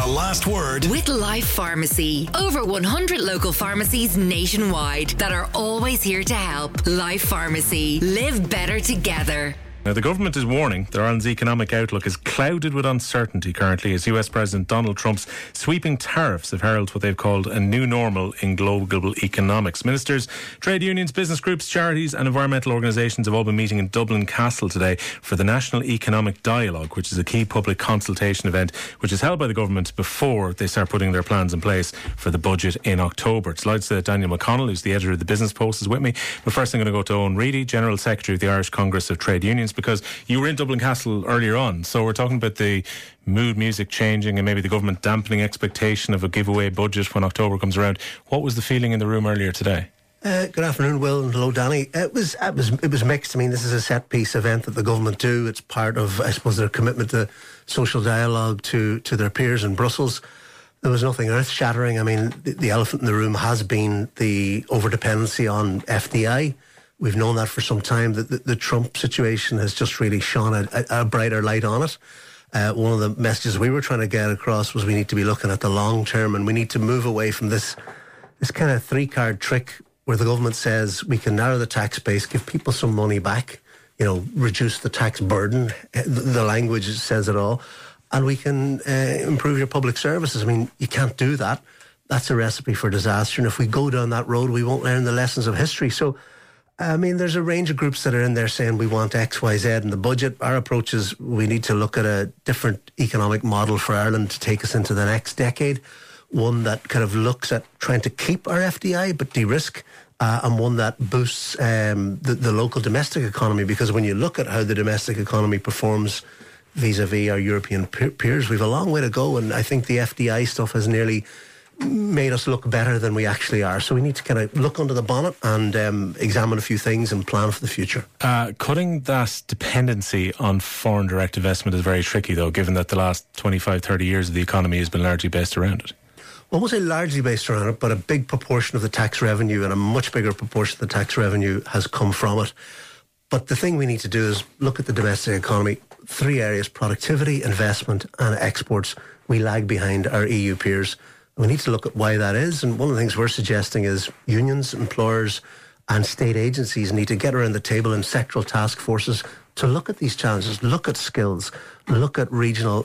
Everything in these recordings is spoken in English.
The Last Word with Life Pharmacy. Over 100 local pharmacies nationwide that are always here to help. Life Pharmacy. Live better together. Now, the government is warning that Ireland's economic outlook is clouded with uncertainty currently as US President Donald Trump's sweeping tariffs have heralded what they've called a new normal in global economics. Ministers, trade unions, business groups, charities and environmental organisations have all been meeting in Dublin Castle today for the National Economic Dialogue, which is a key public consultation event which is held by the government before they start putting their plans in place for the budget in October. It's delighted that Daniel McConnell, who's the editor of the Business Post, is with me. But first I'm going to go to Owen Reedy, General Secretary of the Irish Congress of Trade Unions, because you were in Dublin Castle earlier on. So we're talking about the mood music changing and maybe the government dampening expectation of a giveaway budget when October comes around. What was the feeling in the room earlier today? Good afternoon, Will, and hello, Danny. It was mixed. I mean, this is a set-piece event that the government do. It's part of, I suppose, their commitment to social dialogue to their peers in Brussels. There was nothing earth-shattering. I mean, the elephant in the room has been the over-dependency on FDI. We've known that for some time. The Trump situation has just really shone a brighter light on it. One of the messages we were trying to get across was we need to be looking at the long term, and we need to move away from this kind of three-card trick where the government says we can narrow the tax base, give people some money back, reduce the tax burden. The language says it all. And we can improve your public services. I mean, you can't do that. That's a recipe for disaster. And if we go down that road, we won't learn the lessons of history. So, I mean, there's a range of groups that are in there saying we want X, Y, Z in the budget. Our approach is we need to look at a different economic model for Ireland to take us into the next decade. One that kind of looks at trying to keep our FDI but de-risk, and one that boosts the local domestic economy. Because when you look at how the domestic economy performs vis-a-vis our European peers, we've a long way to go. And I think the FDI stuff has nearly made us look better than we actually are. So we need to kind of look under the bonnet and examine a few things and plan for the future. Cutting that dependency on foreign direct investment is very tricky, though, given that the last 25, 30 years of the economy has been largely based around it. Well, I won't say largely based around it, but a big proportion of the tax revenue and a much bigger proportion of the tax revenue has come from it. But the thing we need to do is look at the domestic economy. Three areas: productivity, investment and exports. We lag behind our EU peers. We need to look at why that is. And one of the things we're suggesting is unions, employers and state agencies need to get around the table in sectoral task forces to look at these challenges, look at skills, look at regional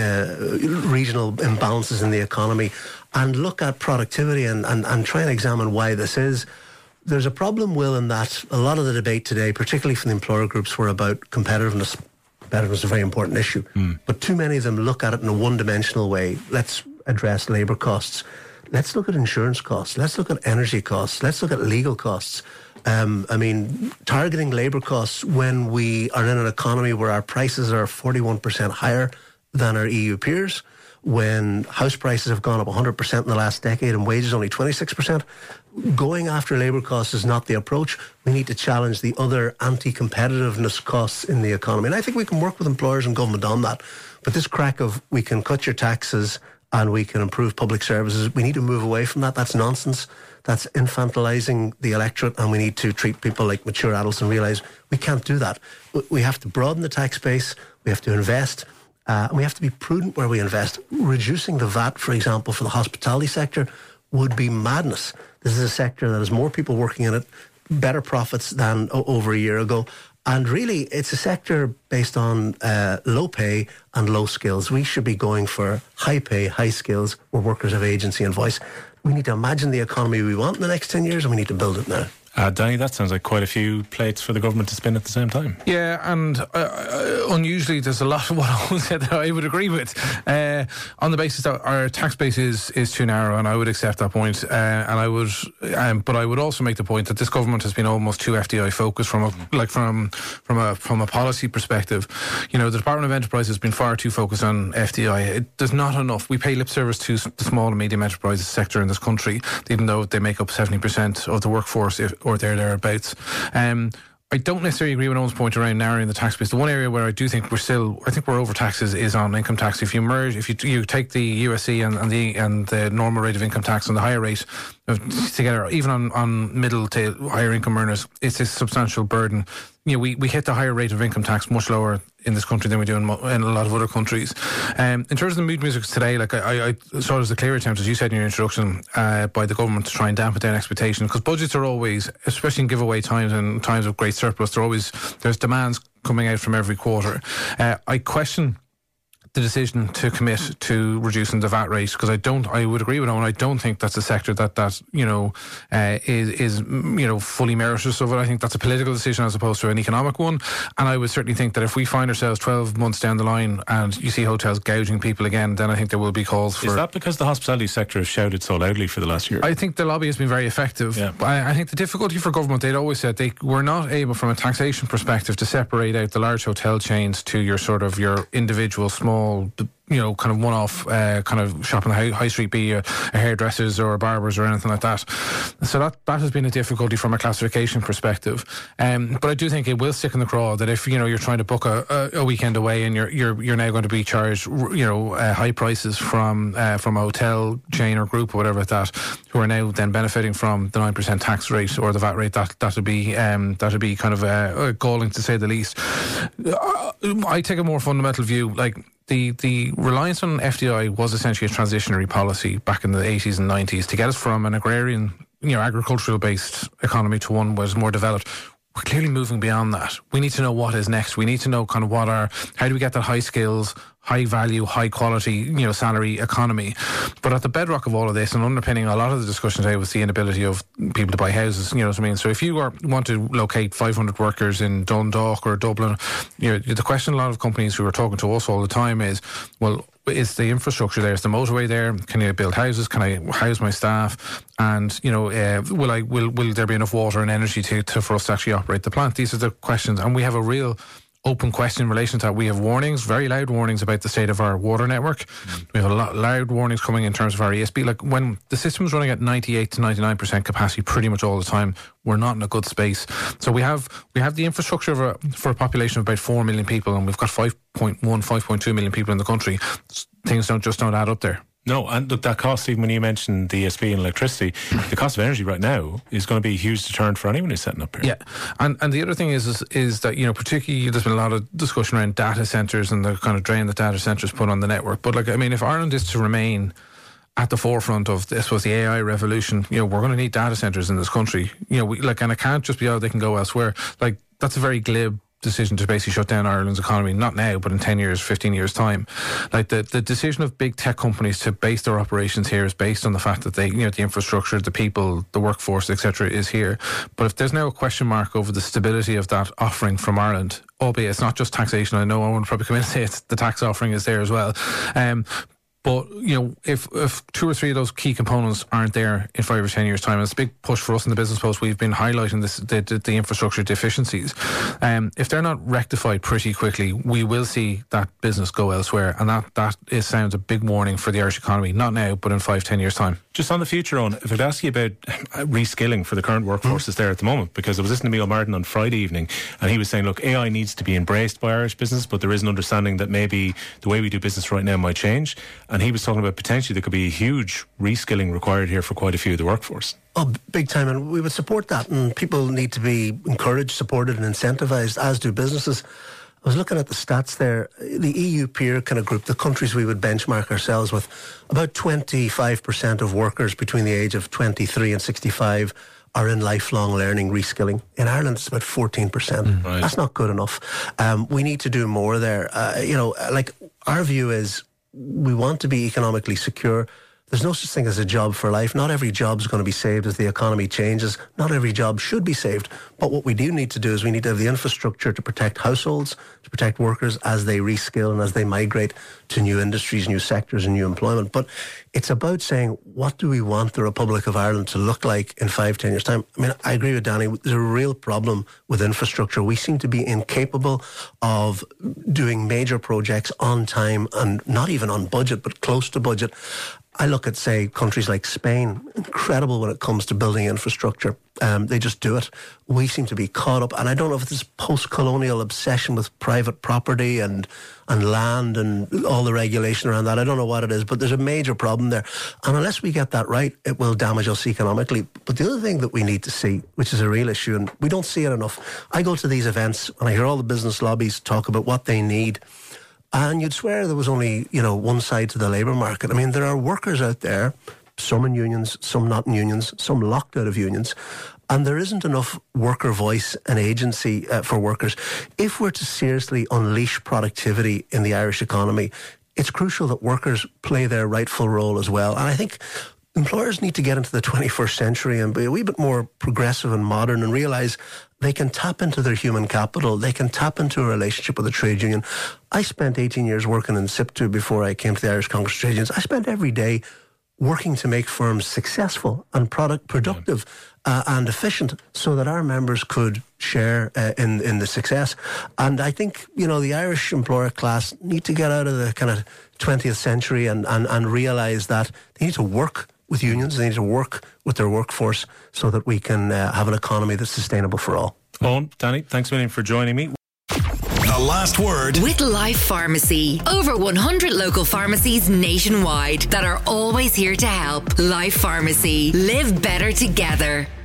imbalances in the economy and look at productivity and try and examine why this is. There's a problem, Will, in that a lot of the debate today, particularly from the employer groups, were about competitiveness. Competitiveness is a very important issue. But too many of them look at it in a one-dimensional way. Let's address labour costs. Let's look at insurance costs. Let's look at energy costs. Let's look at legal costs. I mean, targeting labour costs when we are in an economy where our prices are 41% higher than our EU peers, when house prices have gone up 100% in the last decade and wages only 26%, going after labour costs is not the approach. We need to challenge the other anti-competitiveness costs in the economy. And I think we can work with employers and government on that. But this crack of we can cut your taxes and we can improve public services, we need to move away from that. That's nonsense. That's infantilizing the electorate, and we need to treat people like mature adults and realise we can't do that. We have to broaden the tax base, we have to invest, and we have to be prudent where we invest. Reducing the VAT, for example, for the hospitality sector would be madness. This is a sector that has more people working in it, better profits than over a year ago. And really, it's a sector based on low pay and low skills. We should be going for high pay, high skills, where workers have agency and voice. We need to imagine the economy we want in the next 10 years, and we need to build it now. Danny, that sounds like quite a few plates for the government to spin at the same time. Yeah, and unusually there's a lot of what Owen said that I would agree with. On the basis that our tax base is too narrow, and I would accept that point. And I would, but I would also make the point that this government has been almost too FDI focused from a policy perspective. You know, the Department of Enterprise has been far too focused on FDI. There's not enough. We pay lip service to the small and medium enterprises sector in this country, even though they make up 70% of the workforce, or thereabouts. I don't necessarily agree with Owen's point around narrowing the tax base. The one area where I do think we're overtaxed is on income tax. If you take the USC and the normal rate of income tax and the higher rate together, even on middle to higher income earners, it's a substantial burden. You know, we hit the higher rate of income tax much lower in this country than we do in a lot of other countries. In terms of the mood music today, like I saw it as a clear attempt, as you said in your introduction, by the government to try and dampen down expectations, because budgets are always, especially in giveaway times and times of great surplus, there's demands coming out from every quarter. I question the decision to commit to reducing the VAT rate, because I would agree with Owen, I don't think that's a sector that is fully meritorious of it. I think that's a political decision as opposed to an economic one, and I would certainly think that if we find ourselves 12 months down the line and you see hotels gouging people again, then I think there will be calls for... Is that because the hospitality sector has shouted so loudly for the last year? I think the lobby has been very effective. Yeah. But I think the difficulty for government, they'd always said they were not able from a taxation perspective to separate out the large hotel chains to your individual small, kind of one-off kind of shop on the high street, be a hairdressers or barbers or anything like that. So that has been a difficulty from a classification perspective. But I do think it will stick in the craw that if you're trying to book a weekend away and you're now going to be charged high prices from a hotel chain or group or whatever like that, who are now then benefiting from the 9% tax rate or the VAT rate, that'll be kind of galling to say the least. I take a more fundamental view, like. The reliance on FDI was essentially a transitionary policy back in the 80s and 90s to get us from an agrarian, agricultural-based economy to one that was more developed. We're clearly moving beyond that. We need to know what is next. We need to know kind of how do we get that high skills, high value, high quality, salary economy. But at the bedrock of all of this and underpinning a lot of the discussion today was the inability of people to buy houses, you know what I mean? So if you want to locate 500 workers in Dundalk or Dublin, the question a lot of companies who are talking to us all the time is, well, is the infrastructure there? Is the motorway there? Can I build houses? Can I house my staff? And will there be enough water and energy for us to actually operate the plant? These are the questions, and we have a real open question in relation to that. We have warnings, very loud warnings about the state of our water network. We have a lot loud warnings coming in terms of our ESB. Like when the system's running at 98 to 99% capacity pretty much all the time, we're not in a good space. So we have the infrastructure for a population of about 4 million people, and we've got 5.2 million people in the country. Things don't add up there. No, and look, that cost, even when you mentioned the ESB and electricity, the cost of energy right now is going to be a huge deterrent for anyone who's setting up here. Yeah, and the other thing is that, particularly there's been a lot of discussion around data centres and the kind of drain that data centres put on the network. But if Ireland is to remain at the forefront of, I suppose, the AI revolution, we're going to need data centres in this country. And it can't just be, they can go elsewhere. Like, that's a very glib decision to basically shut down Ireland's economy, not now, but in 10 years, 15 years' time. Like the decision of big tech companies to base their operations here is based on the fact that they, the infrastructure, the people, the workforce, etc., is here. But if there's now a question mark over the stability of that offering from Ireland, albeit it's not just taxation, I know I want to probably come in and say the tax offering is there as well. But, if 2 or 3 of those key components aren't there in 5 or 10 years' time, and it's a big push for us in the Business Post, we've been highlighting the infrastructure deficiencies. If they're not rectified pretty quickly, we will see that business go elsewhere. And that sounds a big warning for the Irish economy, not now, but in 5-10 years' time. Just on the future, Owen, if I'd ask you about reskilling for the current workforce that's there at the moment, because I was listening to Neil Martin on Friday evening, and he was saying, look, AI needs to be embraced by Irish business, but there is an understanding that maybe the way we do business right now might change. And he was talking about potentially there could be a huge reskilling required here for quite a few of the workforce. Oh, big time, and we would support that, and people need to be encouraged, supported and incentivised, as do businesses. I was looking at the stats there. The EU peer kind of group, the countries we would benchmark ourselves with, about 25% of workers between the age of 23 and 65 are in lifelong learning, reskilling. In Ireland, it's about 14%. Right. That's not good enough. We need to do more there. Our view is we want to be economically secure. There's no such thing as a job for life. Not every job is going to be saved as the economy changes. Not every job should be saved. But what we do need to do is we need to have the infrastructure to protect households, to protect workers as they reskill and as they migrate to new industries, new sectors and new employment. But it's about saying, what do we want the Republic of Ireland to look like in 5-10 years' time? I mean, I agree with Danny. There's a real problem with infrastructure. We seem to be incapable of doing major projects on time and not even on budget, but close to budget. I look at, say, countries like Spain, incredible when it comes to building infrastructure. They just do it. We seem to be caught up, and I don't know if it's this post-colonial obsession with private property and land and all the regulation around that. I don't know what it is, but there's a major problem there. And unless we get that right, it will damage us economically. But the other thing that we need to see, which is a real issue, and we don't see it enough, I go to these events and I hear all the business lobbies talk about what they need. And you'd swear there was only, one side to the labour market. I mean, there are workers out there, some in unions, some not in unions, some locked out of unions, and there isn't enough worker voice and agency for workers. If we're to seriously unleash productivity in the Irish economy, it's crucial that workers play their rightful role as well. And I think employers need to get into the 21st century and be a wee bit more progressive and modern and realise they can tap into their human capital. They can tap into a relationship with a trade union. I spent 18 years working in SIPTU before I came to the Irish Congress of Trade Unions. I spent every day working to make firms successful and productive and efficient so that our members could share in the success. And I think, the Irish employer class need to get out of the kind of 20th century and realise that they need to work with unions, they need to work with their workforce so that we can have an economy that's sustainable for all. Owen, Danny, thanks a million for joining me. The last word with Life Pharmacy. Over 100 local pharmacies nationwide that are always here to help. Life Pharmacy. Live better together.